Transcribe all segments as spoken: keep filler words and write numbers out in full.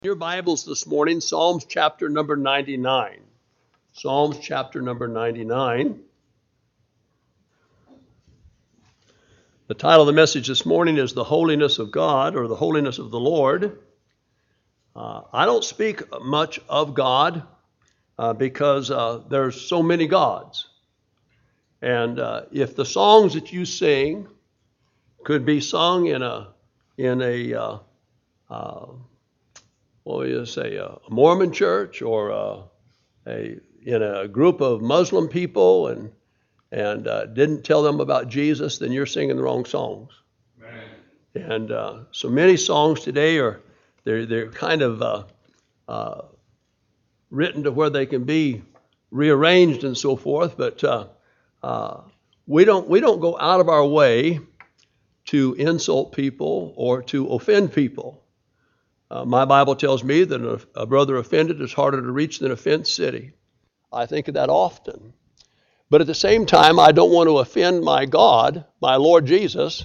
Your Bibles this morning, Psalms chapter number ninety-nine. Psalms chapter number ninety-nine. The title of the message this morning is The Holiness of God, or The Holiness of the Lord. Uh, I don't speak much of God uh, because uh, there's so many gods. And uh, if the songs that you sing could be sung in a in a uh, uh, what would you say, a Mormon church or a, a in a group of Muslim people and and uh, didn't tell them about Jesus, then you're singing the wrong songs. Amen. And uh, so many songs today are they're they're kind of uh, uh, written to where they can be rearranged and so forth, but uh, uh, we don't we don't go out of our way to insult people or to offend people. Uh, my Bible tells me that a, a brother offended is harder to reach than a fenced city. I think of that often. But at the same time, I don't want to offend my God, my Lord Jesus,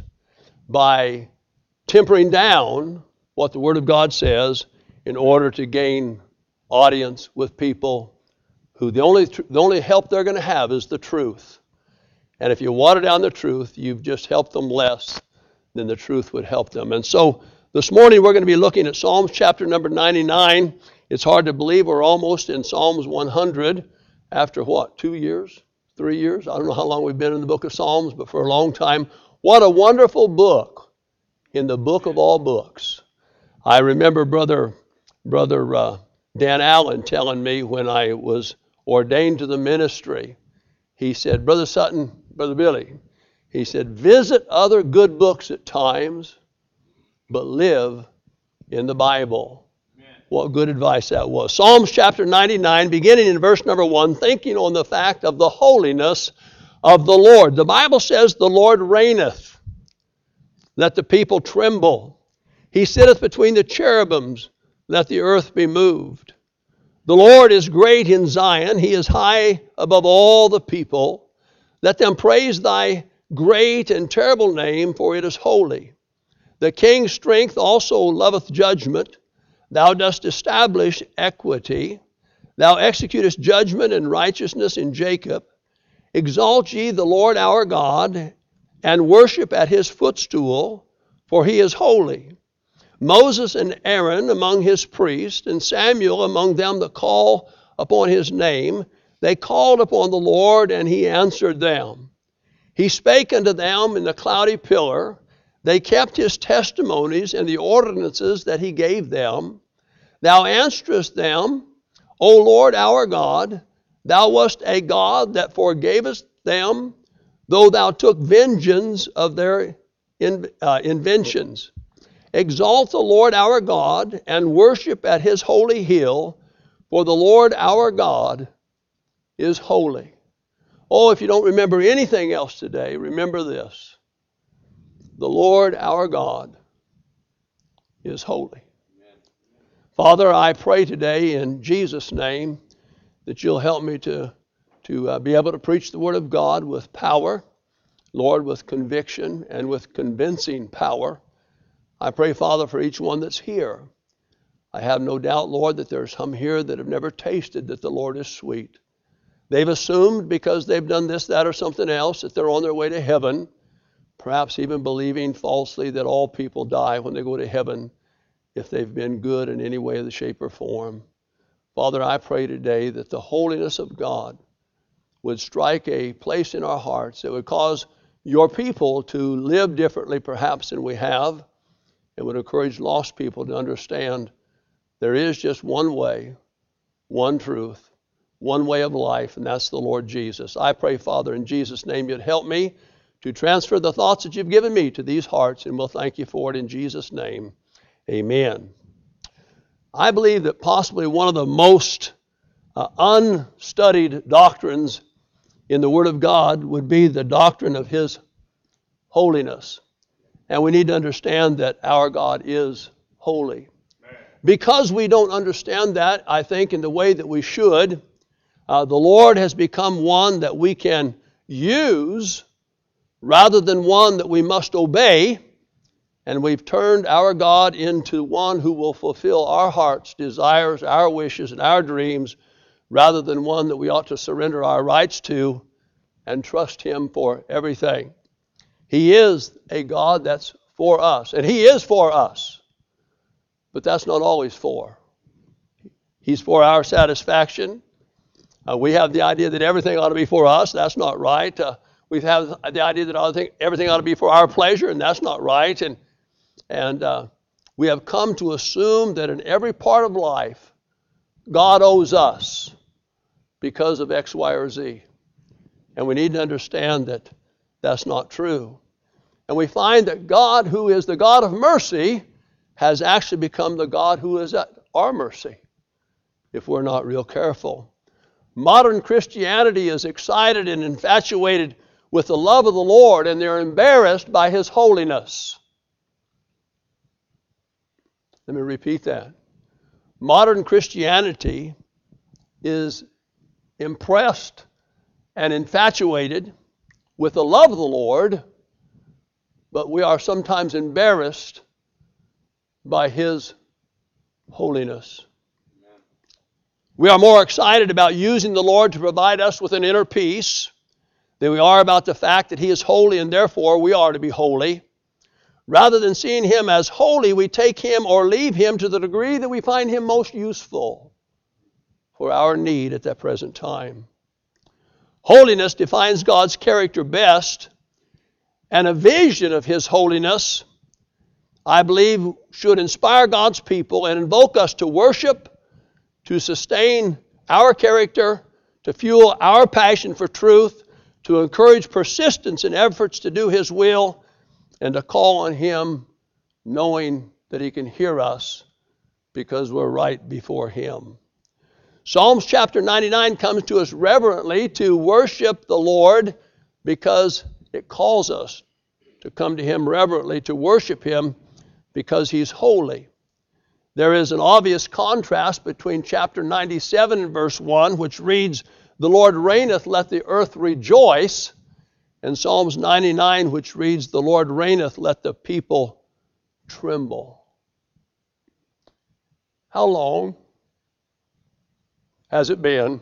by tempering down what the Word of God says in order to gain audience with people who the only the only help they're going to have is the truth. And if you water down the truth, you've just helped them less than the truth would help them. And so this morning we're going to be looking at Psalms chapter number ninety-nine. It's hard to believe we're almost in Psalms one hundred after what, two years, three years? I don't know how long we've been in the book of Psalms, but for a long time. What a wonderful book in the book of all books. I remember Brother, Brother uh, Dan Allen telling me when I was ordained to the ministry, he said, Brother Sutton, Brother Billy, he said, visit other good books at times, but live in the Bible. Amen. What good advice that was. Psalms chapter ninety-nine, beginning in verse number one, thinking on the fact of the holiness of the Lord. The Bible says the Lord reigneth. Let the people tremble. He sitteth between the cherubims. Let the earth be moved. The Lord is great in Zion. He is high above all the people. Let them praise thy great and terrible name, for it is holy. The king's strength also loveth judgment. Thou dost establish equity. Thou executest judgment and righteousness in Jacob. Exalt ye the Lord our God, and worship at his footstool, for he is holy. Moses and Aaron among his priests, and Samuel among them that call upon his name, they called upon the Lord, and he answered them. He spake unto them in the cloudy pillar. They kept his testimonies and the ordinances that he gave them. Thou answerest them, O Lord our God. Thou wast a God that forgavest them, though thou took vengeance of their in, uh, inventions. Exalt the Lord our God, and worship at his holy hill, for the Lord our God is holy. Oh, if you don't remember anything else today, remember this. The Lord our God is holy. Amen. Father, I pray today in Jesus' name that you'll help me to, to uh, be able to preach the Word of God with power, Lord, with conviction and with convincing power. I pray, Father, for each one that's here. I have no doubt, Lord, that there's some here that have never tasted that the Lord is sweet. They've assumed because they've done this, that, or something else that they're on their way to heaven. Perhaps even believing falsely that all people die when they go to heaven if they've been good in any way, the shape, or form. Father, I pray today that the holiness of God would strike a place in our hearts that would cause your people to live differently perhaps than we have, and would encourage lost people to understand there is just one way, one truth, one way of life, and that's the Lord Jesus. I pray, Father, in Jesus' name you'd help me to transfer the thoughts that you've given me to these hearts, and we'll thank you for it in Jesus' name. Amen. I believe that possibly one of the most uh, unstudied doctrines in the Word of God would be the doctrine of his holiness. And we need to understand that our God is holy. Because we don't understand that, I think, in the way that we should, uh, the Lord has become one that we can use rather than one that we must obey. And we've turned our God into one who will fulfill our heart's desires, our wishes, and our dreams, rather than one that we ought to surrender our rights to and trust him for everything. He is a God that's for us, and he is for us. But that's not always for. He's for our satisfaction. Uh, we have the idea that everything ought to be for us. That's not right. Uh, we have the idea that everything ought to be for our pleasure, and that's not right. And, and uh, we have come to assume that in every part of life, God owes us because of X, Y, or Z. And we need to understand that that's not true. And we find that God, who is the God of mercy, has actually become the God who is at our mercy, if we're not real careful. Modern Christianity is excited and infatuated with the love of the Lord, and they're embarrassed by his holiness. Let me repeat that. Modern Christianity is impressed and infatuated with the love of the Lord, but we are sometimes embarrassed by his holiness. Amen. We are more excited about using the Lord to provide us with an inner peace than we are about the fact that he is holy and therefore we are to be holy. Rather than seeing him as holy, we take him or leave him to the degree that we find him most useful for our need at that present time. Holiness defines God's character best, and a vision of his holiness, I believe, should inspire God's people and invoke us to worship, to sustain our character, to fuel our passion for truth, to encourage persistence in efforts to do his will, and to call on him knowing that he can hear us because we're right before him. Psalms chapter ninety-nine comes to us reverently to worship the Lord because it calls us to come to him reverently, to worship him because he's holy. There is an obvious contrast between chapter ninety-seven and verse one, which reads, "The Lord reigneth, let the earth rejoice," and Psalms ninety-nine, which reads, "The Lord reigneth, let the people tremble." How long has it been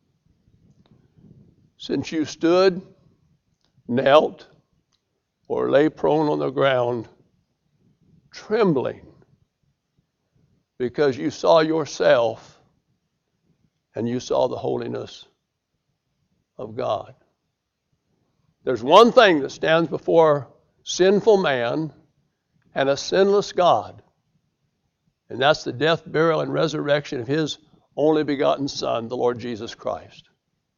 since you stood, knelt, or lay prone on the ground, trembling because you saw yourself and you saw the holiness of God? There's one thing that stands before sinful man and a sinless God, and that's the death, burial, and resurrection of his only begotten Son, the Lord Jesus Christ.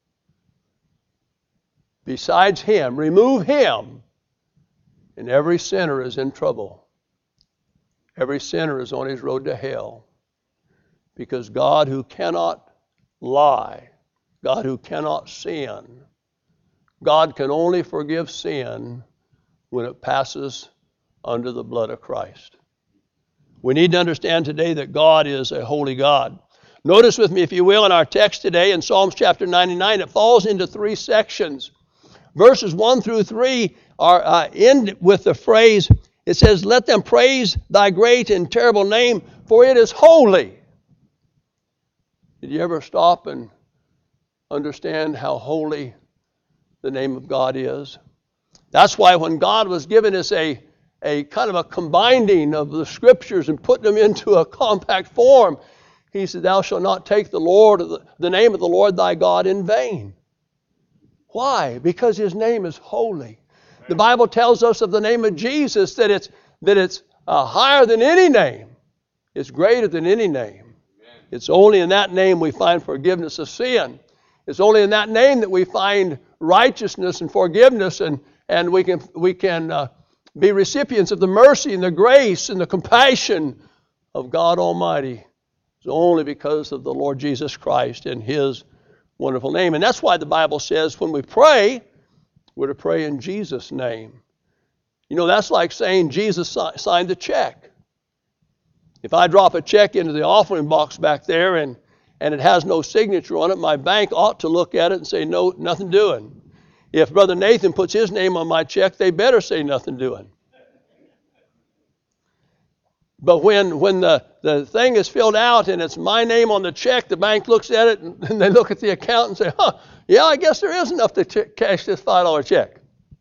Besides him, remove him, and every sinner is in trouble. Every sinner is on his road to hell. Because God, who cannot lie, God who cannot sin, God can only forgive sin when it passes under the blood of Christ. We need to understand today that God is a holy God. Notice with me, if you will, in our text today in Psalms chapter ninety-nine, it falls into three sections. Verses one through three are uh, end with the phrase, it says, "Let them praise thy great and terrible name, for it is holy." Did you ever stop and understand how holy the name of God is? That's why when God was giving us a, a kind of a combining of the scriptures and putting them into a compact form, he said, "Thou shalt not take the Lord, the, the name of the Lord thy God in vain." Why? Because his name is holy. The Bible tells us of the name of Jesus that it's that it's uh, higher than any name. It's greater than any name. Amen. It's only in that name we find forgiveness of sin. It's only in that name that we find righteousness and forgiveness, and and we can we can uh, be recipients of the mercy and the grace and the compassion of God Almighty. It's only because of the Lord Jesus Christ and his wonderful name. And that's why the Bible says when we pray, we're to pray in Jesus' name. You know, that's like saying Jesus si- signed the check. If I drop a check into the offering box back there and, and it has no signature on it, my bank ought to look at it and say, "No, nothing doing." If Brother Nathan puts his name on my check, they better say nothing doing. But when when the, the thing is filled out and it's my name on the check, the bank looks at it and, and they look at the account and say, huh, yeah, I guess there is enough to ch- cash this five dollar check.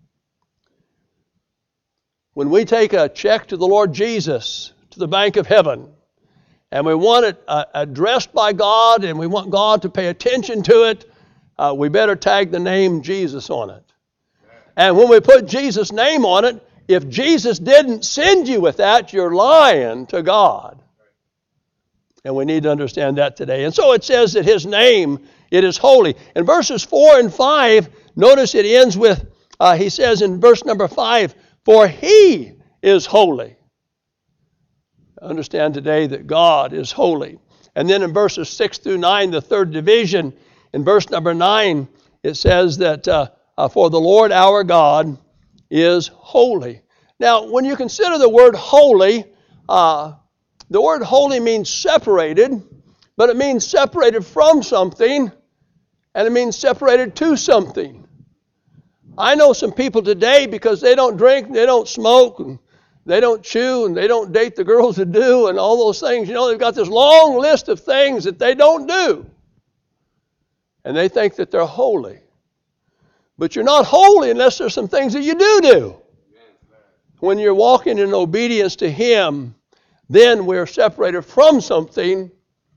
When we take a check to the Lord Jesus, to the bank of heaven, and we want it uh, addressed by God and we want God to pay attention to it, uh, we better tag the name Jesus on it. And when we put Jesus' name on it, if Jesus didn't send you with that, you're lying to God. And we need to understand that today. And so it says that His name, it is holy. In verses four and five, notice it ends with, uh, he says in verse number five, for He is holy. Understand today that God is holy. And then in verses six through nine, the third division, in verse number nine, it says that uh, uh, for the Lord our God is holy. Now, when you consider the word holy, uh, the word holy means separated, but it means separated from something, and it means separated to something. I know some people today, because they don't drink, they don't smoke, and they don't chew, and they don't date the girls that do, and all those things. You know, they've got this long list of things that they don't do. And they think that they're holy. But you're not holy unless there's some things that you do do. When you're walking in obedience to Him, then we're separated from something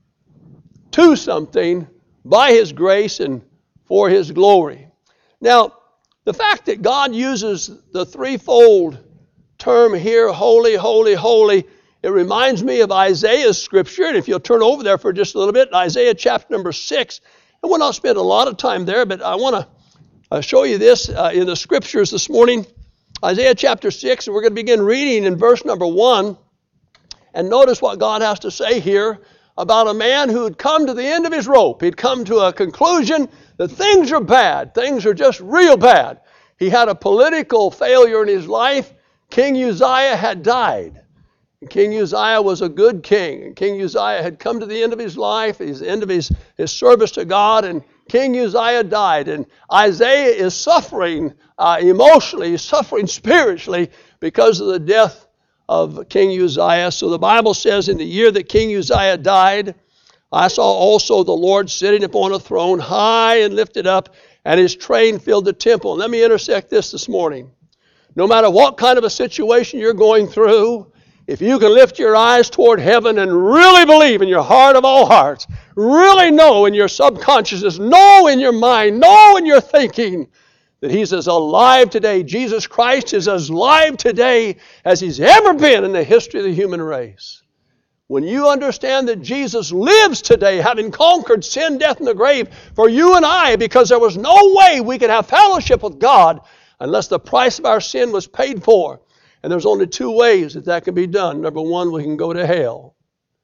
to something by His grace and for His glory. Now, the fact that God uses the threefold term here, holy, holy, holy, it reminds me of Isaiah's scripture. And if you'll turn over there for just a little bit, Isaiah chapter number six. And we'll not spend a lot of time there, but I want to uh, show you this uh, in the scriptures this morning. Isaiah chapter six, and we're going to begin reading in verse number one. And notice what God has to say here about a man who had come to the end of his rope. He'd come to a conclusion that things are bad. Things are just real bad. He had a political failure in his life. King Uzziah had died. And King Uzziah was a good king. And King Uzziah had come to the end of his life, his end of his, his service to God, and King Uzziah died. And Isaiah is suffering uh, emotionally, he's suffering spiritually because of the death of King Uzziah. So the Bible says, in the year that King Uzziah died, I saw also the Lord sitting upon a throne, high and lifted up, and His train filled the temple. And let me intersect this this morning. No matter what kind of a situation you're going through, if you can lift your eyes toward heaven and really believe in your heart of all hearts, really know in your subconsciousness, know in your mind, know in your thinking that He's as alive today. Jesus Christ is as alive today as He's ever been in the history of the human race. When you understand that Jesus lives today, having conquered sin, death, and the grave for you and I, because there was no way we could have fellowship with God unless the price of our sin was paid for. And there's only two ways that that can be done. Number one, we can go to hell.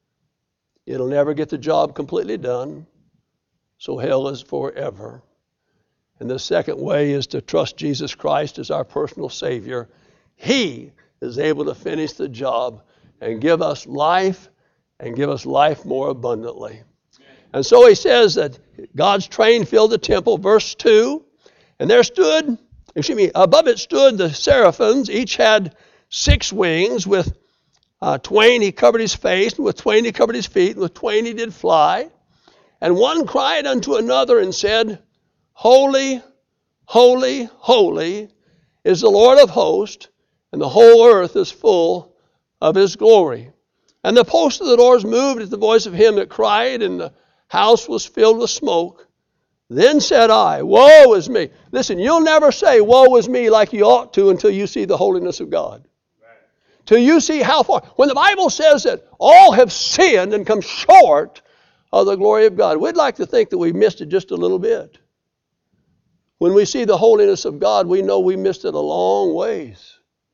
It'll never get the job completely done. So hell is forever. And the second way is to trust Jesus Christ as our personal Savior. He is able to finish the job and give us life and give us life more abundantly. And so he says that God's train filled the temple, verse two, and there stood, excuse me, above it stood the seraphims. Each had six wings. With uh, twain he covered his face, and with twain he covered his feet, and with twain he did fly. And one cried unto another and said, Holy, holy, holy is the Lord of hosts, and the whole earth is full of His glory. And the posts of the doors moved at the voice of him that cried, and the house was filled with smoke. Then said I, Woe is me. Listen, you'll never say, Woe is me, like you ought to until you see the holiness of God. Right. Till you see how far. When the Bible says that all have sinned and come short of the glory of God, we'd like to think that we missed it just a little bit. When we see the holiness of God, we know we missed it a long ways.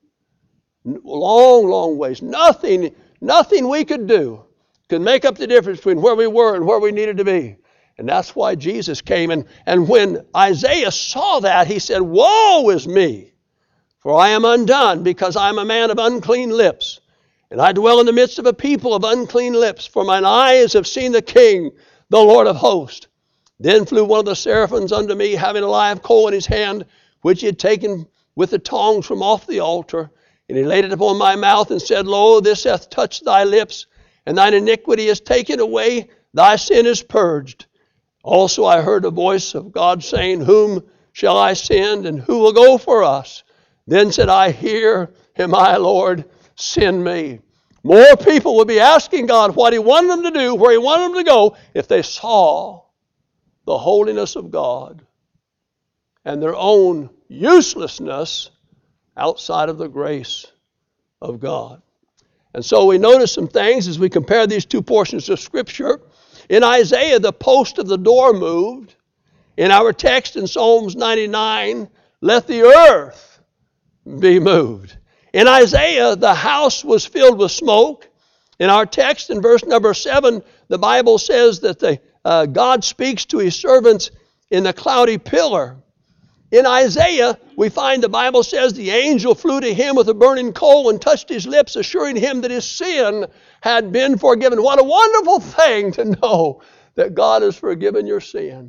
Long, long ways. Nothing, nothing we could do could make up the difference between where we were and where we needed to be. And that's why Jesus came. And, and when Isaiah saw that, he said, Woe is me, for I am undone, because I am a man of unclean lips. And I dwell in the midst of a people of unclean lips, for mine eyes have seen the King, the Lord of hosts. Then flew one of the seraphims unto me, having a live coal in his hand, which he had taken with the tongs from off the altar. And he laid it upon my mouth and said, Lo, this hath touched thy lips, and thine iniquity is taken away, thy sin is purged. Also I heard a voice of God saying, Whom shall I send, and who will go for us? Then said I, Here am I, Lord, send me. More people would be asking God what he wanted them to do, where he wanted them to go, if they saw the holiness of God and their own uselessness outside of the grace of God. And so we notice some things as we compare these two portions of Scripture. In Isaiah, the post of the door moved. In our text in Psalms ninety-nine, let the earth be moved. In Isaiah, the house was filled with smoke. In our text in verse number seven, the Bible says that the, uh, God speaks to his servants in the cloudy pillar. In Isaiah, we find the Bible says the angel flew to him with a burning coal and touched his lips, assuring him that his sin had been forgiven. What a wonderful thing to know that God has forgiven your sin.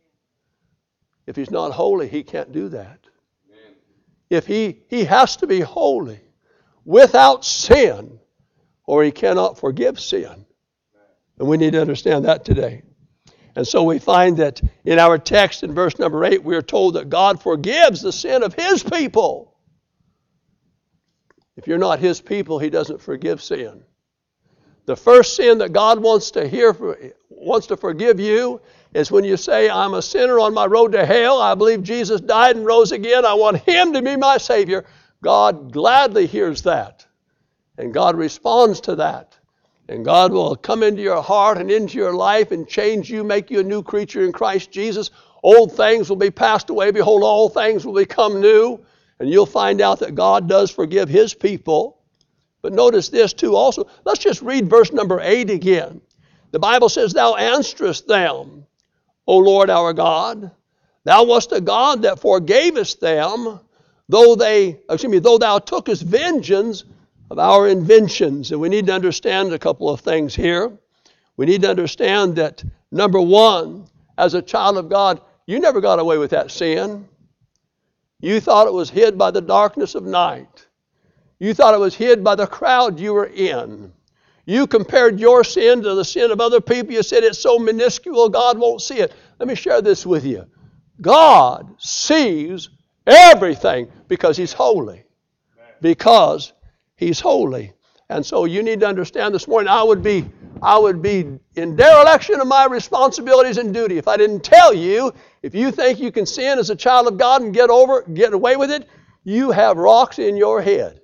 If he's not holy, he can't do that. Amen. If he, he has to be holy, without sin, or he cannot forgive sin. And we need to understand that today. And so we find that in our text in verse number eight, we are told that God forgives the sin of his people. If you're not his people, he doesn't forgive sin. The first sin that God wants to hear, wants to forgive you is when you say, I'm a sinner on my road to hell. I believe Jesus died and rose again. I want him to be my Savior. God gladly hears that. And God responds to that. And God will come into your heart and into your life and change you, make you a new creature in Christ Jesus. Old things will be passed away. Behold, all things will become new. And you'll find out that God does forgive his people. But notice this too also. Let's just read verse number eight again. The Bible says, Thou answerest them, O Lord our God. Thou wast a God that forgavest them, though they, excuse me, though thou tookest vengeance of our inventions. And we need to understand a couple of things here. We need to understand that, number one, as a child of God, you never got away with that sin. You thought it was hid by the darkness of night. You thought it was hid by the crowd you were in. You compared your sin to the sin of other people. You said it's so minuscule, God won't see it. Let me share this with you. God sees everything because he's holy. Because he's holy. And so you need to understand this morning, I would be I would be in dereliction of my responsibilities and duty if I didn't tell you, if you think you can sin as a child of God and get over, get away with it, you have rocks in your head.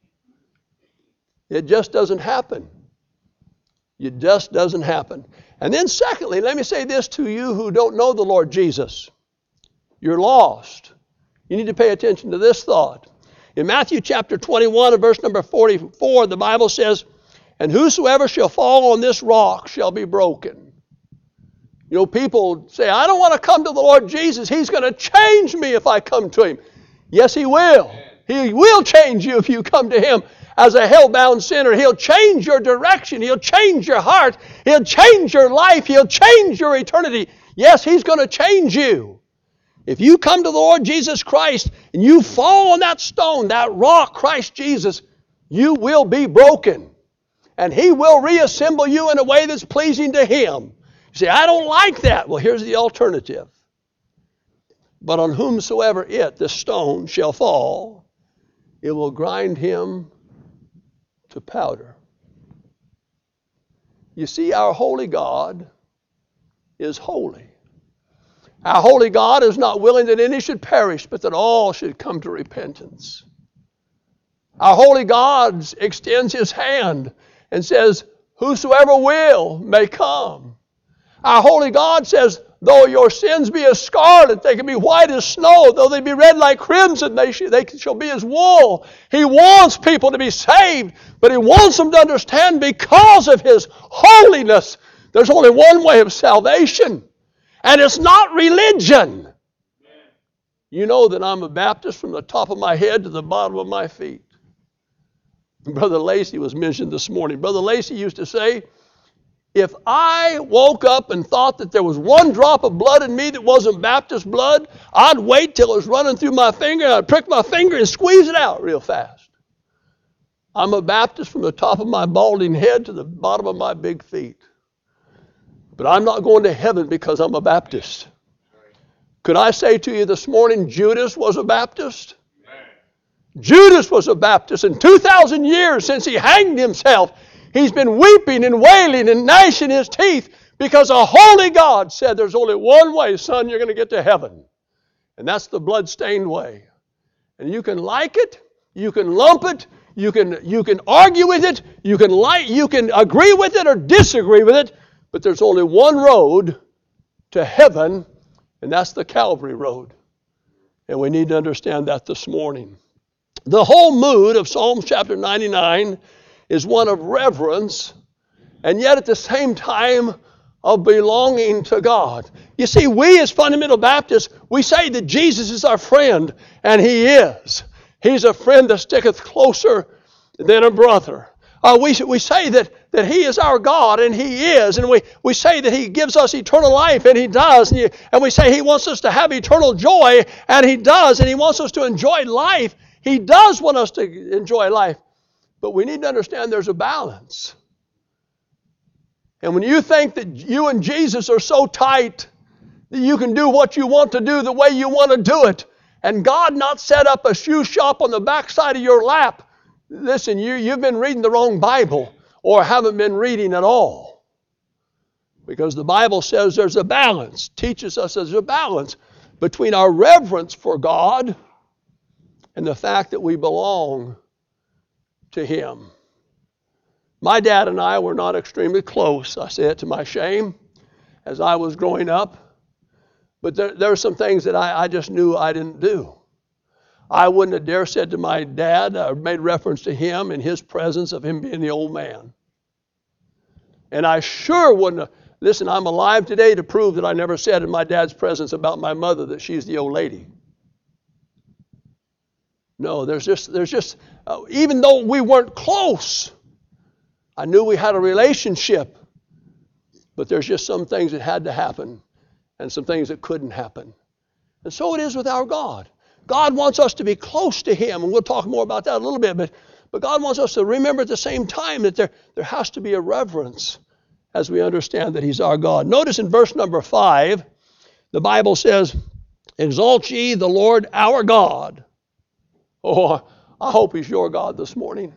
It just doesn't happen. It just doesn't happen. And then secondly, let me say this to you who don't know the Lord Jesus. You're lost. You need to pay attention to this thought. In Matthew chapter twenty-one and verse number forty-four, the Bible says, And whosoever shall fall on this rock shall be broken. You know, people say, I don't want to come to the Lord Jesus. He's going to change me if I come to him. Yes, he will. He will change you if you come to him as a hell-bound sinner. He'll change your direction. He'll change your heart. He'll change your life. He'll change your eternity. Yes, he's going to change you. If you come to the Lord Jesus Christ and you fall on that stone, that rock, Christ Jesus, you will be broken. And he will reassemble you in a way that's pleasing to him. You say, I don't like that. Well, here's the alternative. But on whomsoever it, the stone, shall fall, it will grind him to powder. You see, our holy God is holy. Our holy God is not willing that any should perish, but that all should come to repentance. Our holy God extends his hand and says, whosoever will may come. Our holy God says, though your sins be as scarlet, they can be white as snow. Though they be red like crimson, they, sh- they shall be as wool. He wants people to be saved, but he wants them to understand because of his holiness, there's only one way of salvation. And it's not religion. You know that I'm a Baptist from the top of my head to the bottom of my feet. Brother Lacey was mentioned this morning. Brother Lacey used to say, if I woke up and thought that there was one drop of blood in me that wasn't Baptist blood, I'd wait till it was running through my finger, and I'd prick my finger and squeeze it out real fast. I'm a Baptist from the top of my balding head to the bottom of my big feet. But I'm not going to heaven because I'm a Baptist. Could I say to you this morning, Judas was a Baptist? Judas was a Baptist. In two thousand years since he hanged himself, he's been weeping and wailing and gnashing his teeth because a holy God said there's only one way, son, you're going to get to heaven. And that's the blood-stained way. And you can like it, you can lump it, you can you can argue with it, you can like, you can agree with it or disagree with it, but there's only one road to heaven, and that's the Calvary road. And we need to understand that this morning. The whole mood of Psalm chapter ninety-nine is one of reverence, and yet at the same time of belonging to God. You see, we as fundamental Baptists, we say that Jesus is our friend, and He is. He's a friend that sticketh closer than a brother. Uh, we, we say that, that He is our God, and He is. And we, we say that He gives us eternal life, and He does. And, you, and we say He wants us to have eternal joy, and He does. And He wants us to enjoy life. He does want us to enjoy life. But we need to understand there's a balance. And when you think that you and Jesus are so tight that you can do what you want to do the way you want to do it, and God not set up a shoe shop on the backside of your lap, listen, you, you've been reading the wrong Bible or haven't been reading at all. Because the Bible says there's a balance, teaches us there's a balance between our reverence for God and the fact that we belong to Him. My dad and I were not extremely close, I say it to my shame, as I was growing up. But there, there are some things that I, I just knew I didn't do. I wouldn't have dare said to my dad, or made reference to him in his presence of him being the old man. And I sure wouldn't have, listen, I'm alive today to prove that I never said in my dad's presence about my mother that she's the old lady. No, there's just, there's just, uh, even though we weren't close, I knew we had a relationship, but there's just some things that had to happen and some things that couldn't happen. And so it is with our God. God wants us to be close to Him, and we'll talk more about that a little bit, but, but God wants us to remember at the same time that there, there has to be a reverence as we understand that He's our God. Notice in verse number five, the Bible says, "Exalt ye the Lord our God." Oh, I hope He's your God this morning.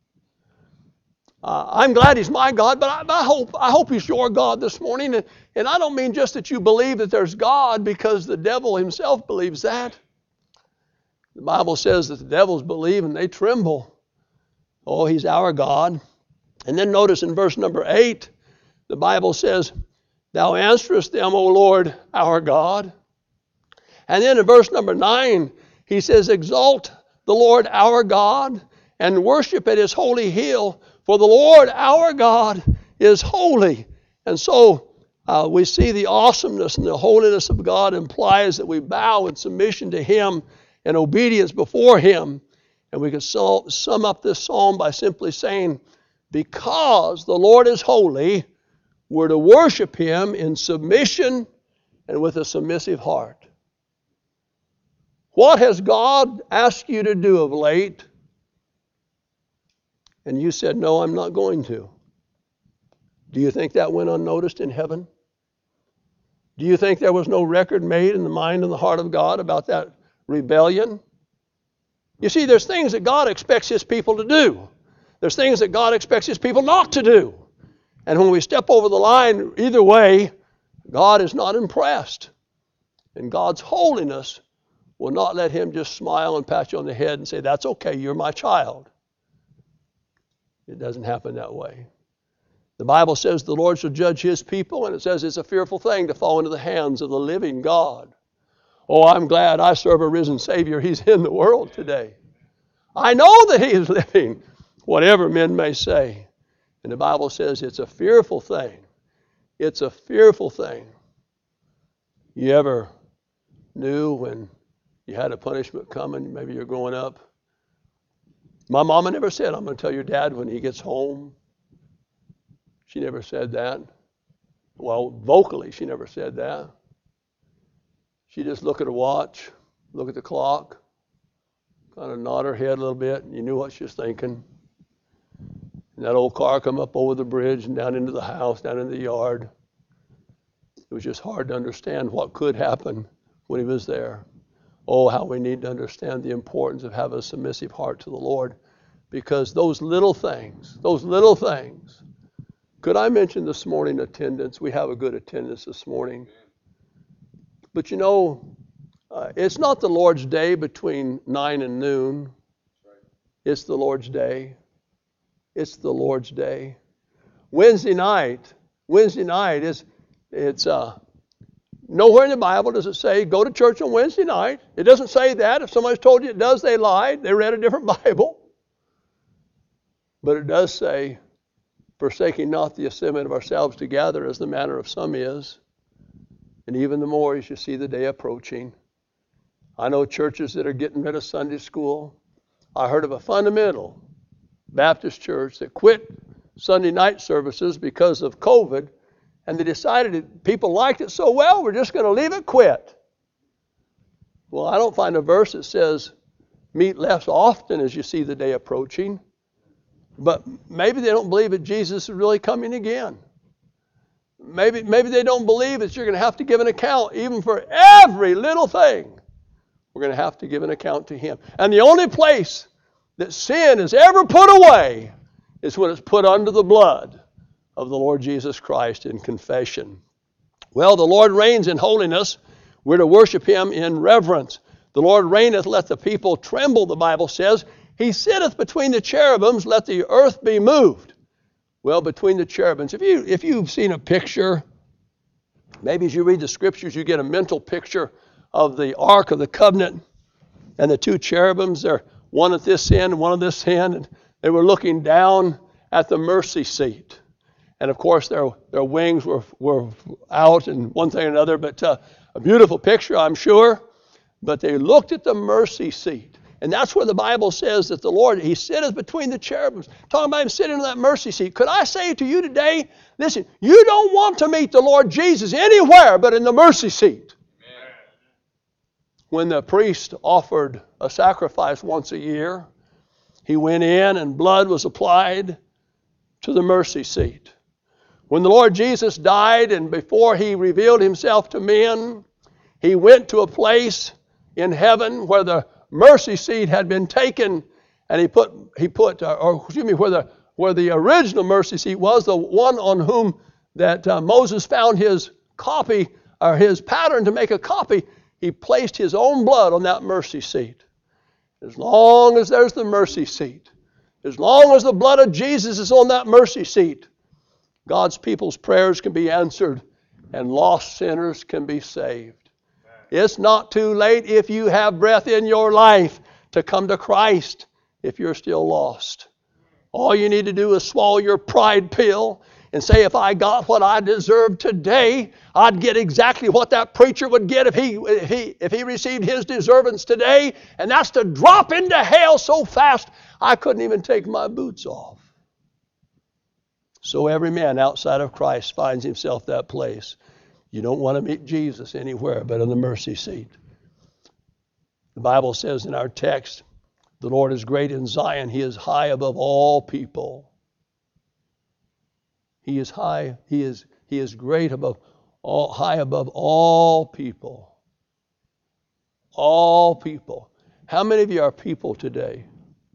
Uh, I'm glad He's my God, but I, I hope I hope He's your God this morning. And, and I don't mean just that you believe that there's God, because the devil himself believes that. The Bible says that the devils believe and they tremble. Oh, He's our God. And then notice in verse number eight, the Bible says, "Thou answerest them, O Lord, our God." And then in verse number nine, He says, "Exalt the Lord our God and worship at His holy hill. For the Lord our God is holy." And so uh, we see the awesomeness and the holiness of God implies that we bow in submission to Him and obedience before Him. And we can sum up this psalm by simply saying, because the Lord is holy, we're to worship Him in submission and with a submissive heart. What has God asked you to do of late? And you said, "No, I'm not going to." Do you think that went unnoticed in heaven? Do you think there was no record made in the mind and the heart of God about that rebellion? You see, there's things that God expects His people to do. There's things that God expects His people not to do. And when we step over the line, either way, God is not impressed. And God's holiness will not let Him just smile and pat you on the head and say, "That's okay, you're my child." It doesn't happen that way. The Bible says the Lord shall judge His people, and it says it's a fearful thing to fall into the hands of the living God. Oh, I'm glad I serve a risen Savior. He's in the world today. I know that He is living, whatever men may say. And the Bible says it's a fearful thing. It's a fearful thing. You ever knew when you had a punishment coming, maybe you're growing up? My mama never said, "I'm going to tell your dad when he gets home." She never said that. Well, vocally, she never said that. She just looked at her watch, look at the clock, kind of nod her head a little bit, and you knew what she was thinking. And that old car come up over the bridge and down into the house, down in the yard. It was just hard to understand what could happen when he was there. Oh, how we need to understand the importance of having a submissive heart to the Lord, because those little things, those little things. Could I mention this morning attendance? We have a good attendance this morning. But you know, uh, it's not the Lord's day between nine and noon. It's the Lord's day. It's the Lord's day. Wednesday night, Wednesday night is, it's, uh, nowhere in the Bible does it say go to church on Wednesday night. It doesn't say that. If somebody's told you it does, they lied. They read a different Bible. But it does say, forsaking not the assembling of ourselves together as the manner of some is, and even the more as you see the day approaching. I know churches that are getting rid of Sunday school. I heard of a fundamental Baptist church that quit Sunday night services because of COVID, and they decided that people liked it so well, we're just going to leave it quit. Well, I don't find a verse that says meet less often as you see the day approaching. But maybe they don't believe that Jesus is really coming again. Maybe, maybe they don't believe that you're going to have to give an account even for every little thing. We're going to have to give an account to him. And the only place that sin is ever put away is when it's put under the blood of the Lord Jesus Christ in confession. Well, the Lord reigns in holiness. We're to worship him in reverence. The Lord reigneth, let the people tremble, the Bible says. He sitteth between the cherubims, let the earth be moved. Well, between the cherubims, if, you, if you've seen a picture, maybe as you read the scriptures, you get a mental picture of the Ark of the Covenant and the two cherubims. They're one at this end, one at this end, and they were looking down at the mercy seat. And of course, their, their wings were, were out and one thing or another, but uh, a beautiful picture, I'm sure. But they looked at the mercy seat. And that's where the Bible says that the Lord, he sitteth between the cherubims. Talking about him sitting in that mercy seat. Could I say to you today, listen, you don't want to meet the Lord Jesus anywhere but in the mercy seat. Amen. When the priest offered a sacrifice once a year, he went in and blood was applied to the mercy seat. When the Lord Jesus died and before he revealed himself to men, he went to a place in heaven where the mercy seat had been taken, and he put he put uh, or excuse me where the where the original mercy seat was, the one on whom that uh, Moses found his copy or his pattern to make a copy. He placed his own blood on that mercy seat. As long as there's the mercy seat, as long as the blood of Jesus is on that mercy seat, God's people's prayers can be answered and lost sinners can be saved. It's not too late if you have breath in your life to come to Christ if you're still lost. All you need to do is swallow your pride pill and say, if I got what I deserve today, I'd get exactly what that preacher would get if he, if he, if he received his deservance today. And that's to drop into hell so fast I couldn't even take my boots off. So every man outside of Christ finds himself that place. You don't want to meet Jesus anywhere but in the mercy seat. The Bible says in our text, the Lord is great in Zion. He is high above all people. He is high. He is, he is great above all, high above all people. All people. How many of you are people today?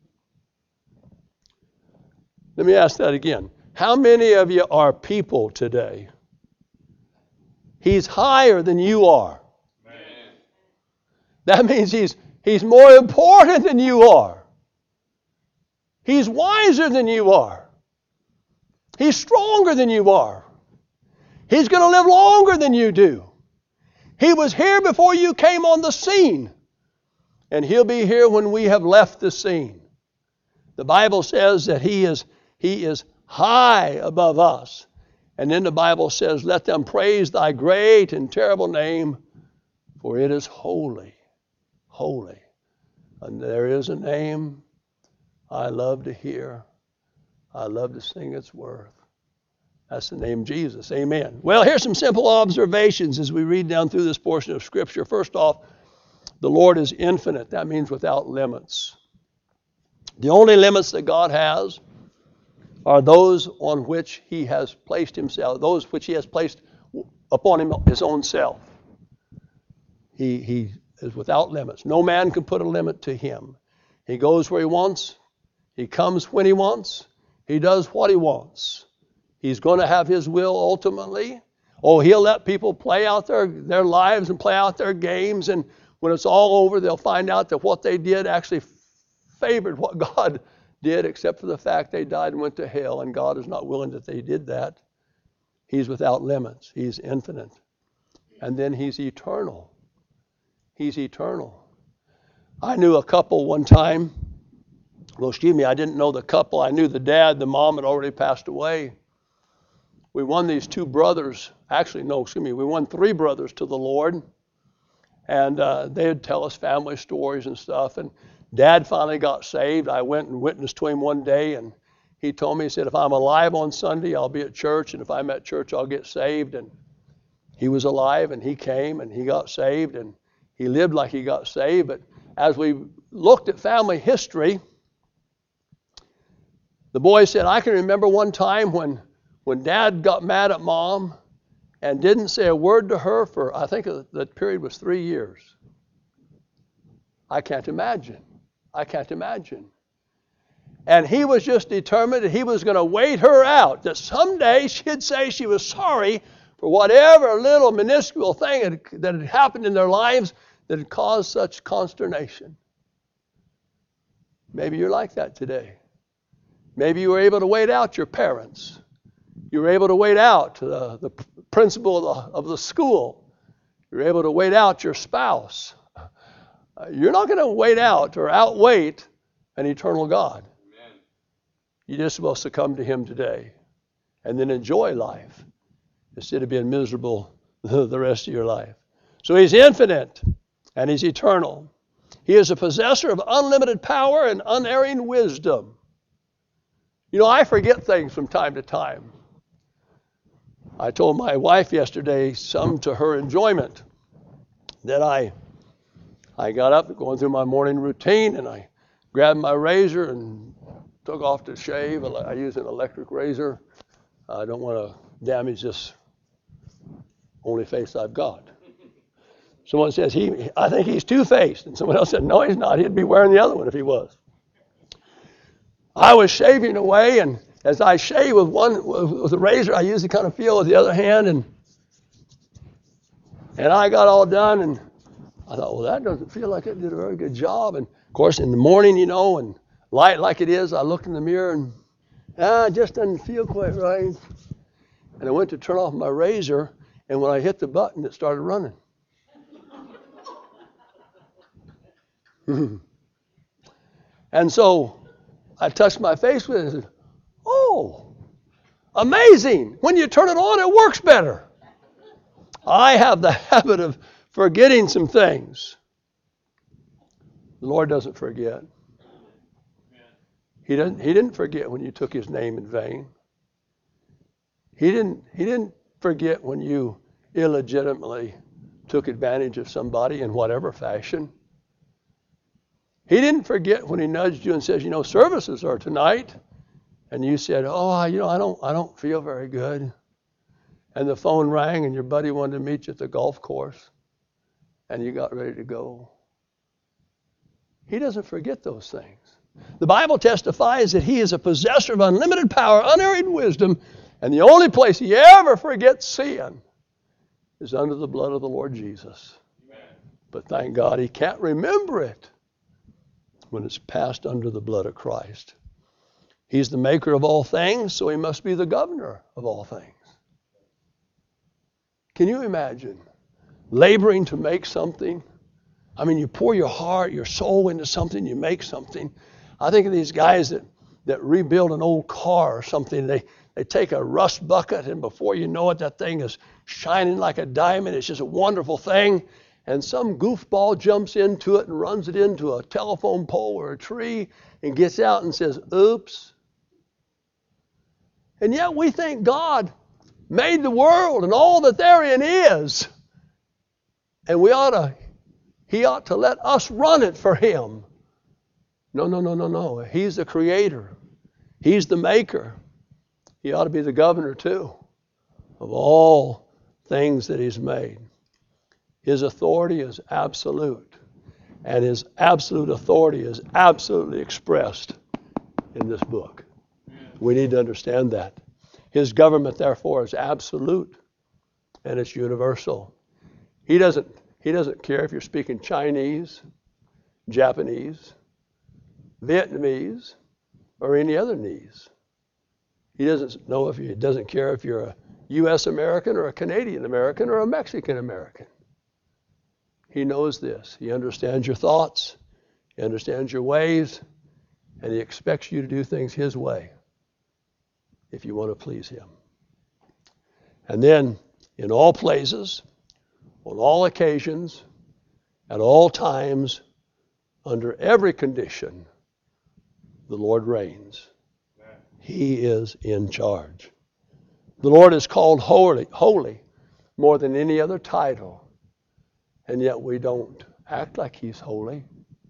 Let me ask that again. How many of you are people today? He's higher than you are. Amen. That means he's, he's more important than you are. He's wiser than you are. He's stronger than you are. He's going to live longer than you do. He was here before you came on the scene. And he'll be here when we have left the scene. The Bible says that he is, he is high above us. And then the Bible says, let them praise thy great and terrible name, for it is holy, holy. And there is a name I love to hear. I love to sing its worth. That's the name Jesus. Amen. Well, here's some simple observations as we read down through this portion of Scripture. First off, the Lord is infinite. That means without limits. The only limits that God has are those on which he has placed himself, those which he has placed upon him his own self. He, he is without limits. No man can put a limit to him. He goes where he wants. He comes when he wants. He does what he wants. He's going to have his will ultimately. Oh, he'll let people play out their, their lives and play out their games, and when it's all over, they'll find out that what they did actually favored what God did, except for the fact they died and went to hell, and God is not willing that they did that. He's without limits. He's infinite. And then he's eternal. He's eternal. I knew a couple one time. Well, excuse me, I didn't know the couple. I knew the dad. The mom had already passed away. We won these two brothers. Actually, no, excuse me. We won three brothers to the Lord. And uh, they'd tell us family stories and stuff. And Dad finally got saved. I went and witnessed to him one day. And he told me, he said, if I'm alive on Sunday, I'll be at church. And if I'm at church, I'll get saved. And he was alive, and he came, and he got saved. And he lived like he got saved. But as we looked at family history, the boy said, I can remember one time when, when Dad got mad at Mom and didn't say a word to her for, I think that period was three years. I can't imagine. I can't imagine. And he was just determined that he was going to wait her out, that someday she'd say she was sorry for whatever little minuscule thing had, that had happened in their lives that had caused such consternation. Maybe you're like that today. Maybe you were able to wait out your parents. You were able to wait out the, the principal of the, of the school. You're able to wait out your spouse. Uh, you're not going to wait out or outwait an eternal God. Amen. You're just supposed to come to him today and then enjoy life instead of being miserable the rest of your life. So he's infinite and he's eternal. He is a possessor of unlimited power and unerring wisdom. You know, I forget things from time to time. I told my wife yesterday, some to her enjoyment, that I I got up going through my morning routine, and I grabbed my razor and took off to shave. I use an electric razor. I don't want to damage this only face I've got. Someone says, he, I think he's two-faced. And someone else said, no, he's not. He'd be wearing the other one if he was. I was shaving away, and as I shave with one with the razor, I usually kind of feel with the other hand, and and I got all done, and I thought, well, that doesn't feel like it did a very good job. And of course, in the morning, you know, and light like it is, I looked in the mirror, and ah, it just doesn't feel quite right. And I went to turn off my razor, and when I hit the button, it started running. And so I touched my face with it and said, oh, amazing. When you turn it on, it works better. I have the habit of forgetting some things. The Lord doesn't forget. He didn't, he didn't forget when you took his name in vain. He didn't, he didn't forget when you illegitimately took advantage of somebody in whatever fashion. He didn't forget when he nudged you and says, you know, services are tonight. And you said, oh, you know, I don't I don't feel very good. And the phone rang and your buddy wanted to meet you at the golf course. And you got ready to go. He doesn't forget those things. The Bible testifies that he is a possessor of unlimited power, unerring wisdom. And the only place he ever forgets sin is under the blood of the Lord Jesus. Amen. But thank God he can't remember it when it's passed under the blood of Christ. He's the maker of all things, so he must be the governor of all things. Can you imagine laboring to make something? I mean, you pour your heart, your soul into something, you make something. I think of these guys that, that rebuild an old car or something. They, they take a rust bucket, and before you know it, that thing is shining like a diamond. It's just a wonderful thing. And some goofball jumps into it and runs it into a telephone pole or a tree and gets out and says, oops. And yet we think God made the world and all that therein is. And we ought to, he ought to let us run it for him. No, no, no, no, no. He's the creator. He's the maker. He ought to be the governor too of all things that he's made. His authority is absolute, and his absolute authority is absolutely expressed in this book. We need to understand that. His government, therefore, is absolute, and it's universal. He doesn't, he doesn't care if you're speaking Chinese, Japanese, Vietnamese, or any other knees. He doesn't know if you, he doesn't care if you're a U S American or a Canadian American or a Mexican American. He knows this. He understands your thoughts. He understands your ways. And he expects you to do things his way if you want to please him. And then, in all places, on all occasions, at all times, under every condition, the Lord reigns. He is in charge. The Lord is called holy, holy more than any other title. And yet we don't act like he's holy.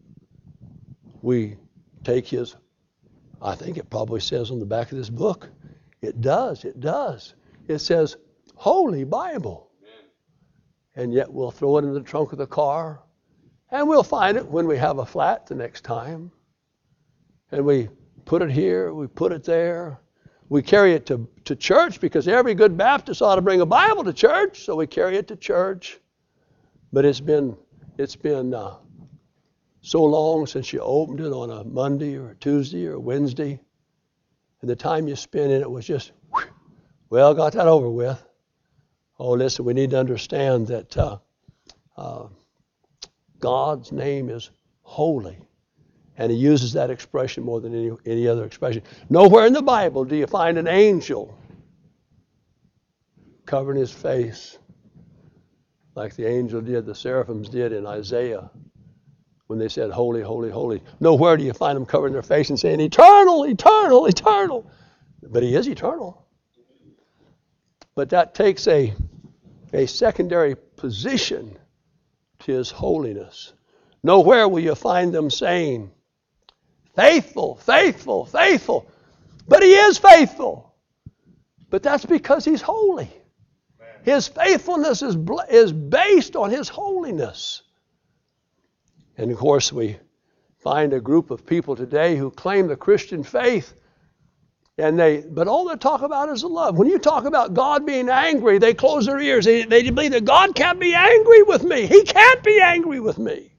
We take his, I think it probably says on the back of this book, it does, it does. It says, Holy Bible. Amen. And yet we'll throw it in the trunk of the car, and we'll find it when we have a flat the next time. And we put it here, we put it there. We carry it to, to church because every good Baptist ought to bring a Bible to church, so we carry it to church. But it's been it's been uh, so long since you opened it on a Monday or a Tuesday or a Wednesday, and the time you spent in it was just, whew, well, got that over with. Oh, listen, we need to understand that uh, uh, God's name is holy, and he uses that expression more than any, any other expression. Nowhere in the Bible do you find an angel covering his face like the angel did, the seraphims did in Isaiah when they said, holy, holy, holy. Nowhere do you find them covering their face and saying, eternal, eternal, eternal. But he is eternal. But that takes a, a secondary position to his holiness. Nowhere will you find them saying, faithful, faithful, faithful. But he is faithful. But that's because he's holy. His faithfulness is, is based on his holiness. And of course, we find a group of people today who claim the Christian faith, and they, but all they talk about is love. When you talk about God being angry, they close their ears. They, they believe that God can't be angry with me. He can't be angry with me.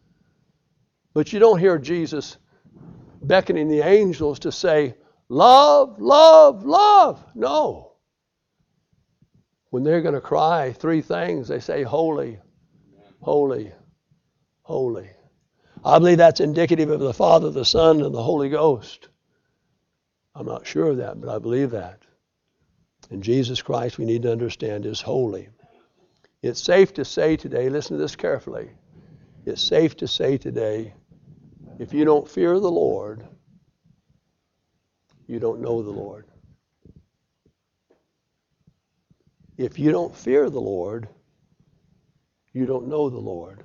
But you don't hear Jesus beckoning the angels to say, love, love, love. No. When they're going to cry three things, they say, holy, holy, holy. I believe that's indicative of the Father, the Son, and the Holy Ghost. I'm not sure of that, but I believe that. And Jesus Christ, we need to understand, is holy. It's safe to say today, listen to this carefully, it's safe to say today, if you don't fear the Lord, you don't know the Lord. If you don't fear the Lord, you don't know the Lord.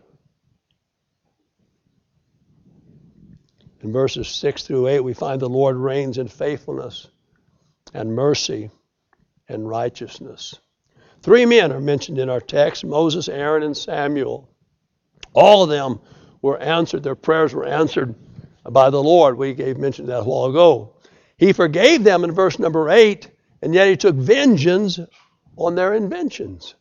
In verses six through eight, we find the Lord reigns in faithfulness and mercy and righteousness. Three men are mentioned in our text, Moses, Aaron, and Samuel. All of them were answered, their prayers were answered by the Lord. We gave mention that a while ago. He forgave them in verse number eight, and yet he took vengeance on their inventions.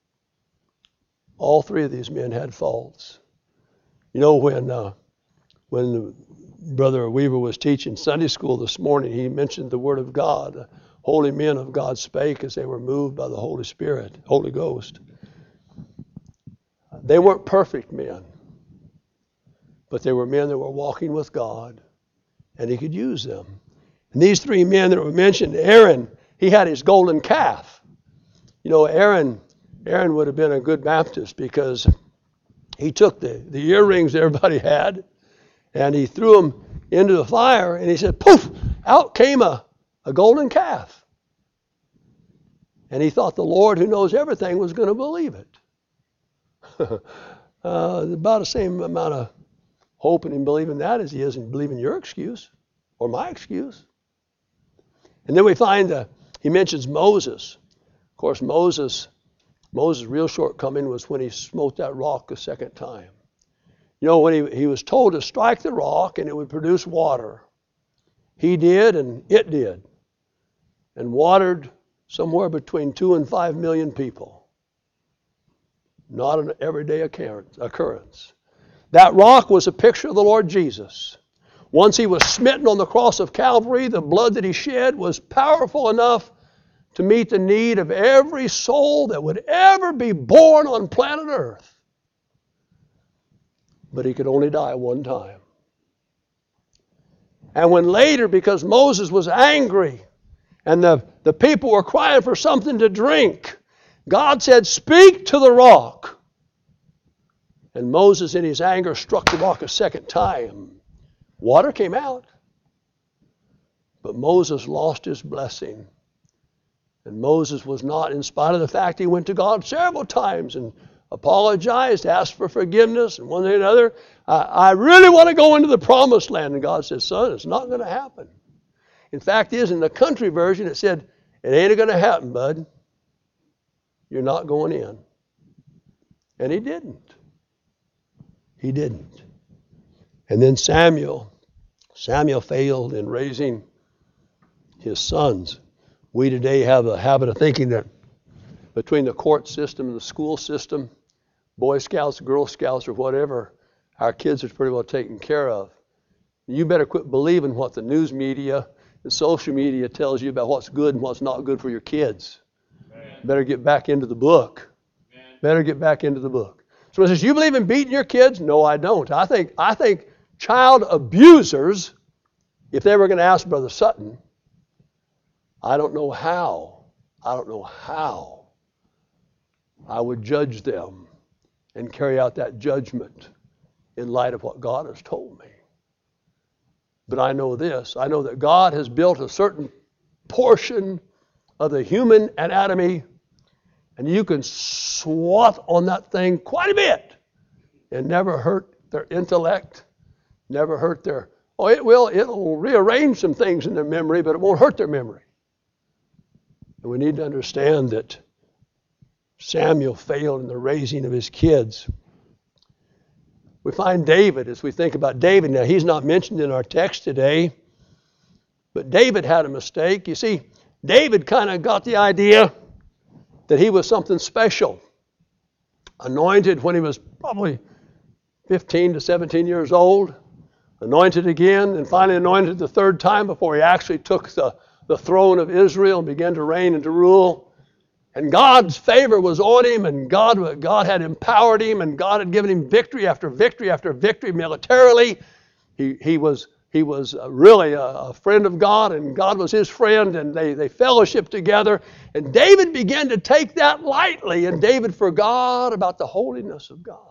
All three of these men had faults. You know, when uh, when Brother Weaver was teaching Sunday school this morning, he mentioned the Word of God. The holy men of God spake as they were moved by the Holy Spirit, Holy Ghost. They weren't perfect men, but they were men that were walking with God, and he could use them. And these three men that were mentioned, Aaron, he had his golden calf. You know, Aaron, Aaron would have been a good Baptist because he took the, the earrings everybody had and he threw them into the fire and he said, poof, out came a, a golden calf. And he thought the Lord who knows everything was going to believe it. uh, about the same amount of hope in believing that as he is in believing your excuse or my excuse. And then we find the He mentions Moses. Of course, Moses, Moses' real shortcoming was when he smote that rock a second time. You know, when he, he was told to strike the rock and it would produce water. He did and it did. And watered somewhere between two and five million people. Not an everyday occurrence. That rock was a picture of the Lord Jesus. Once he was smitten on the cross of Calvary, the blood that he shed was powerful enough to meet the need of every soul that would ever be born on planet Earth. But he could only die one time. And when later, because Moses was angry and the, the people were crying for something to drink, God said, "Speak to the rock." And Moses, in his anger, struck the rock a second time. Water came out. But Moses lost his blessing. And Moses was not, in spite of the fact he went to God several times and apologized, asked for forgiveness, and one thing and another. I, I really want to go into the promised land. And God said, "Son, it's not going to happen." In fact, is in the country version, it said, "It ain't going to happen, bud. You're not going in." And he didn't. He didn't. And then Samuel. Samuel failed in raising his sons. We today have a habit of thinking that between the court system and the school system, Boy Scouts, Girl Scouts, or whatever, our kids are pretty well taken care of. You better quit believing what the news media and social media tells you about what's good and what's not good for your kids. Amen. Better get back into the book. Amen. Better get back into the book. So it says, "You believe in beating your kids?" No, I don't. I think I think child abusers, if they were going to ask Brother Sutton, I don't know how, I don't know how I would judge them and carry out that judgment in light of what God has told me. But I know this, I know that God has built a certain portion of the human anatomy, and you can swat on that thing quite a bit and never hurt their intellect, never hurt their, oh, it will, it'll rearrange some things in their memory, but it won't hurt their memory. And we need to understand that Samuel failed in the raising of his kids. We find David, as we think about David. Now, he's not mentioned in our text today, but David had a mistake. You see, David kind of got the idea that he was something special. Anointed when he was probably fifteen to seventeen years old. Anointed again, and finally anointed the third time before he actually took the the throne of Israel and began to reign and to rule. And God's favor was on him, and God, God had empowered him, and God had given him victory after victory after victory militarily. He, he was, he was really a, a friend of God, and God was his friend, and they, they fellowshiped together. And David began to take that lightly, and David forgot about the holiness of God.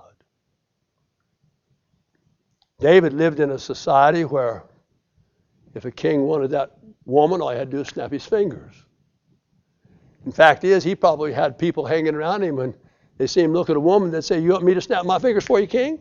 David lived in a society where if a king wanted that woman, all he had to do was snap his fingers. In fact is, he probably had people hanging around him when they see him look at a woman, they'd say, "You want me to snap my fingers for you, king?"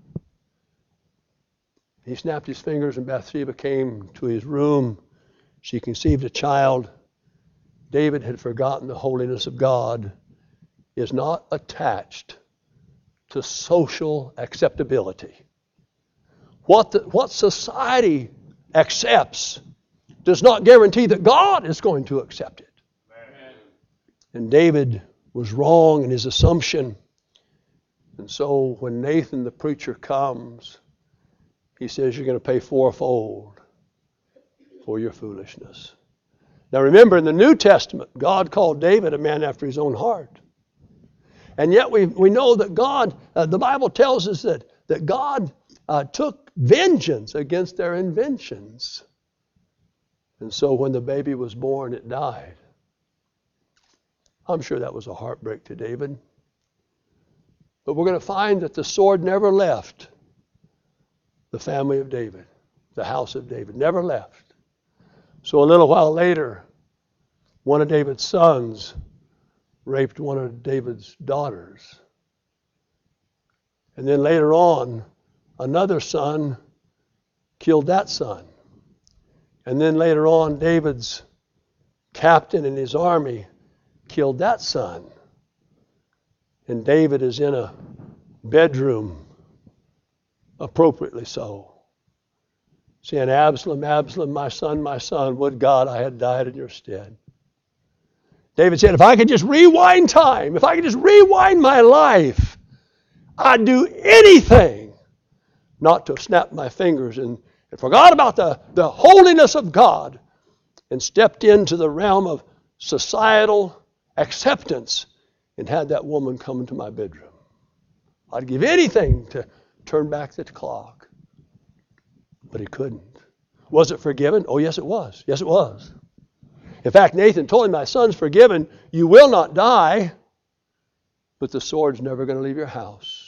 He snapped his fingers, and Bathsheba came to his room. She conceived a child. David had forgotten the holiness of God is not attached to social acceptability. What, the, what society accepts does not guarantee that God is going to accept it. Amen. And David was wrong in his assumption. And so when Nathan the preacher comes, he says, "You're going to pay fourfold for your foolishness." Now remember, in the New Testament, God called David a man after his own heart. And yet we, we know that God, uh, the Bible tells us that, that God uh, took vengeance against their inventions. And so when the baby was born, it died. I'm sure that was a heartbreak to David. But we're going to find that the sword never left the family of David, the house of David, never left. So a little while later, one of David's sons raped one of David's daughters. And then later on, another son killed that son. And then later on, David's captain in his army killed that son. And David is in a bedroom, appropriately so, saying, Absalom, Absalom, my son, my son, would God I had died in your stead. David said, if I could just rewind time, if I could just rewind my life, I'd do anything not to snap my fingers and, and forgot about the, the holiness of God and stepped into the realm of societal acceptance and had that woman come into my bedroom. I'd give anything to turn back the clock. But he couldn't. Was it forgiven? Oh, yes, it was. Yes, it was. In fact, Nathan told him, my son's forgiven. You will not die, but the sword's never going to leave your house.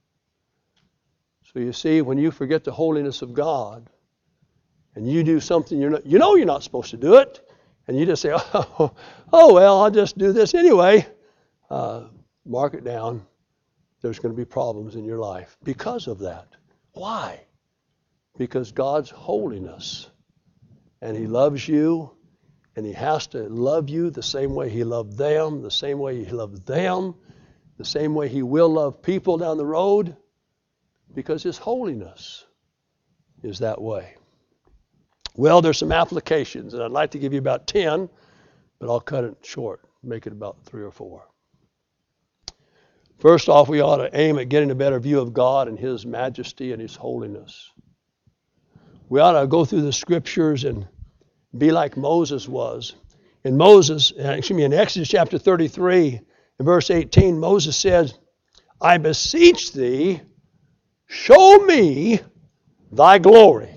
So you see, when you forget the holiness of God and you do something you're not, you know you're not supposed to do it, and you just say, oh, oh well, I'll just do this anyway. Uh, mark it down. There's going to be problems in your life because of that. Why? Because God's holiness, and He loves you, and He has to love you the same way He loved them, the same way He loved them, the same way He will love people down the road, because His holiness is that way. Well, there's some applications, and I'd like to give you about ten, but I'll cut it short, make it about three or four. First off, we ought to aim at getting a better view of God and His majesty and His holiness. We ought to go through the scriptures and be like Moses was. In Moses, excuse me, in Exodus chapter thirty-three, in verse eighteen, Moses said, I beseech thee, show me thy glory.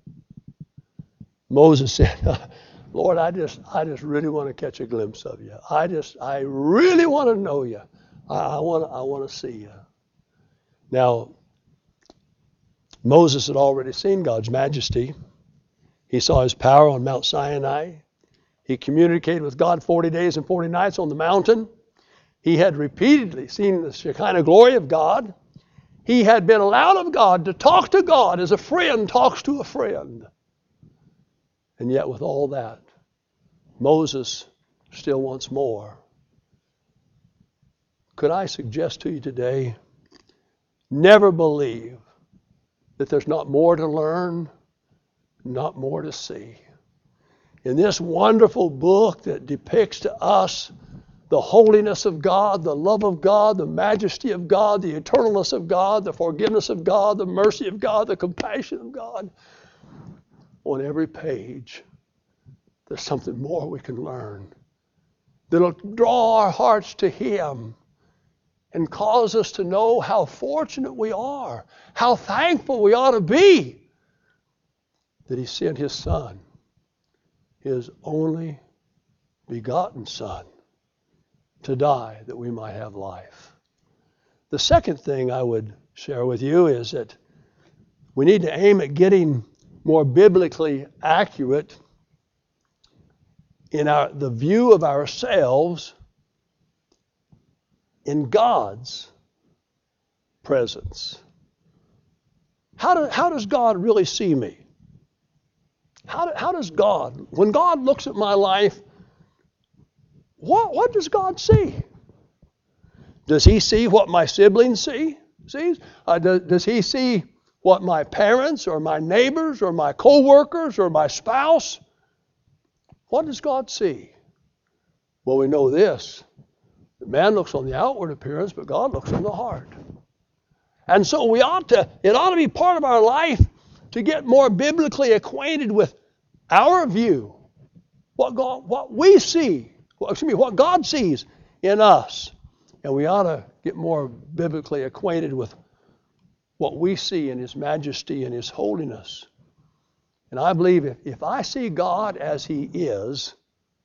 Moses said, Lord, I just I just really want to catch a glimpse of you. I just I really want to know you. I, I want I want to see you. Now, Moses had already seen God's majesty. He saw His power on Mount Sinai. He communicated with God forty days and forty nights on the mountain. He had repeatedly seen the Shekinah glory of God. He had been allowed of God to talk to God as a friend talks to a friend. And yet with all that, Moses still wants more. Could I suggest to you today, never believe that there's not more to learn, not more to see. In this wonderful book that depicts to us the holiness of God, the love of God, the majesty of God, the eternalness of God, the forgiveness of God, the mercy of God, the compassion of God, on every page, there's something more we can learn that'll draw our hearts to Him and cause us to know how fortunate we are, how thankful we ought to be that He sent His Son, His only begotten Son, to die that we might have life. The second thing I would share with you is that we need to aim at getting more biblically accurate in our the view of ourselves in God's presence. How, do, how does God really see me? How, do, how does God, when God looks at my life, what, what does God see? Does He see what my siblings see? Sees? Uh, does, does He see what my parents or my neighbors or my co-workers or my spouse? What does God see? Well, we know this. The man looks on the outward appearance, but God looks on the heart. And so we ought to, it ought to be part of our life to get more biblically acquainted with our view, what God, what we see, excuse me, what God sees in us. And we ought to get more biblically acquainted with what we see in His majesty and His holiness. And I believe if, if I see God as He is,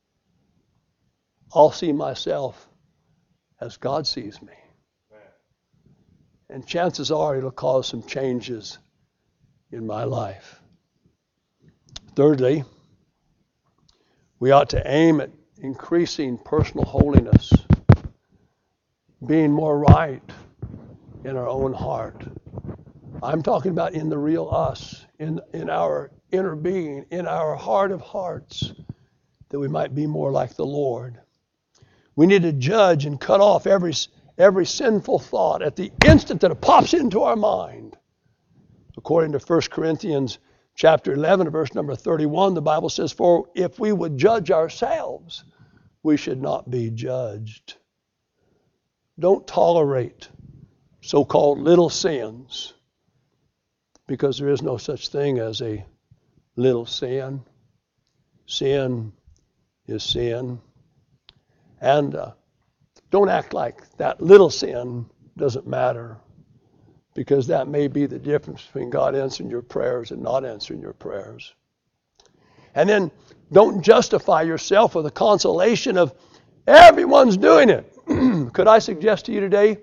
I'll see myself as God sees me. And chances are it'll cause some changes in my life. Thirdly, we ought to aim at increasing personal holiness, being more right in our own heart. I'm talking about in the real us, in, in our inner being, in our heart of hearts, that we might be more like the Lord. We need to judge and cut off every, every sinful thought at the instant that it pops into our mind. According to First Corinthians chapter eleven, verse number thirty-one, the Bible says, "For if we would judge ourselves, we should not be judged." Don't tolerate so-called little sins, because there is no such thing as a little sin. Sin is sin. And uh, don't act like that little sin doesn't matter, because that may be the difference between God answering your prayers and not answering your prayers. And then don't justify yourself with the consolation of everyone's doing it. Could I suggest to you today,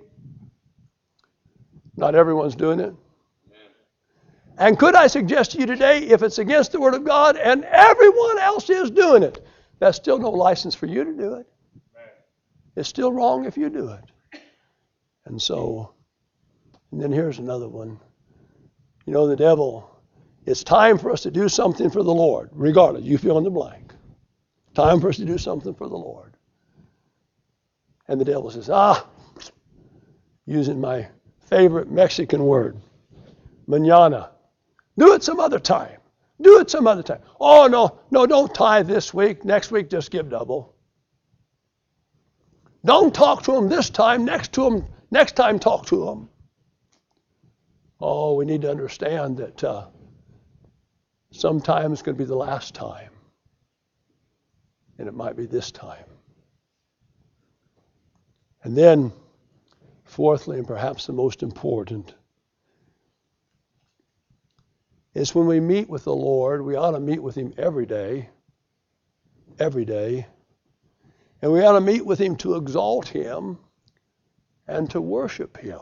not everyone's doing it? And could I suggest to you today, if it's against the Word of God and everyone else is doing it, that's still no license for you to do it. It's still wrong if you do it. And so, and then here's another one. You know, the devil, it's time for us to do something for the Lord, regardless. You fill in the blank. Time for us to do something for the Lord. And the devil says, ah, using my favorite Mexican word, mañana. Do it some other time. Do it some other time. Oh, no, no, don't tithe this week. Next week, just give double. Don't talk to him this time. Next to him, next time, talk to him. Oh, we need to understand that uh, sometimes it's going to be the last time. And it might be this time. And then, fourthly, and perhaps the most important, is when we meet with the Lord, we ought to meet with Him every day. Every day. And we ought to meet with Him to exalt Him and to worship Him.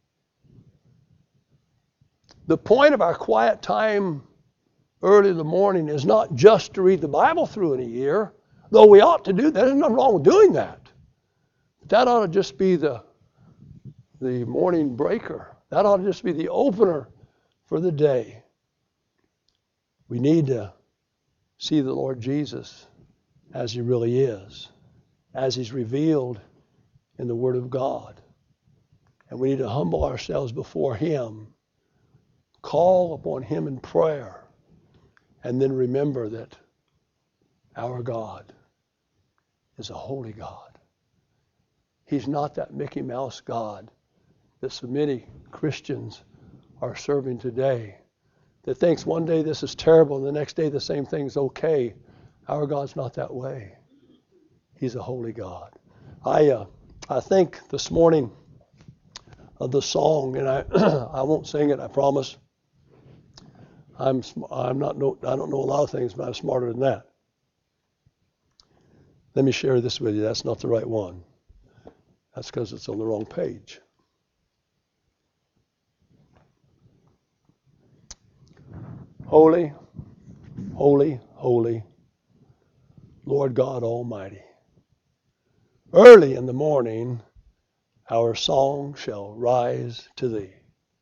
The point of our quiet time early in the morning is not just to read the Bible through in a year, though we ought to do that. There's nothing wrong with doing that. But that ought to just be the, the morning breaker. That ought to just be the opener for the day. We need to see the Lord Jesus as He really is, as He's revealed in the Word of God. And we need to humble ourselves before Him, call upon Him in prayer, and then remember that our God is a holy God. He's not that Mickey Mouse God that so many Christians are serving today, that thinks one day this is terrible and the next day the same thing's okay. Our God's not that way. He's a holy God. I uh, I think this morning of the song, and I I won't sing it, I promise. I'm I'm not no, I don't know a lot of things, but I'm smarter than that. Let me share this with you. That's not the right one. That's because it's on the wrong page. Holy, holy, holy, Lord God Almighty. Early in the morning, our song shall rise to Thee.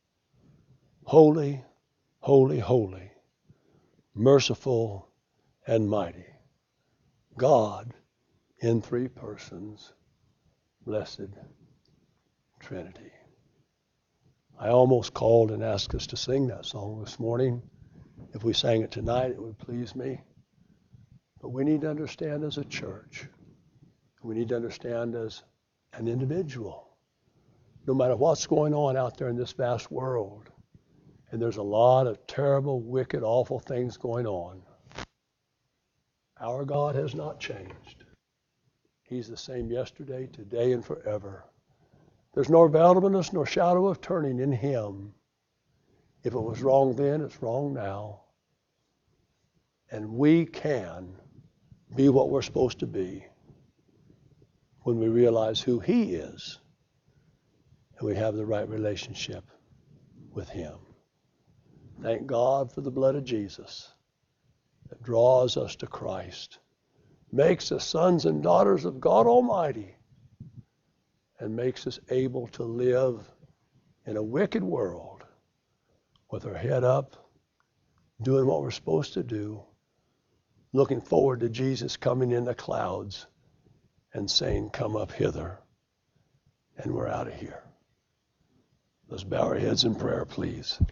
Holy, holy, holy, merciful and mighty, God in three persons, blessed Trinity. I almost called and asked us to sing that song this morning. If we sang it tonight, it would please me. But we need to understand as a church, we need to understand as an individual, no matter what's going on out there in this vast world, and there's a lot of terrible, wicked, awful things going on, our God has not changed. He's the same yesterday, today, and forever. There's no variableness nor shadow of turning in Him. If it was wrong then, it's wrong now. And we can be what we're supposed to be when we realize who He is and we have the right relationship with Him. Thank God for the blood of Jesus that draws us to Christ, makes us sons and daughters of God Almighty, and makes us able to live in a wicked world with our head up, doing what we're supposed to do, looking forward to Jesus coming in the clouds and saying, "Come up hither." And we're out of here. Let's bow our heads in prayer, please.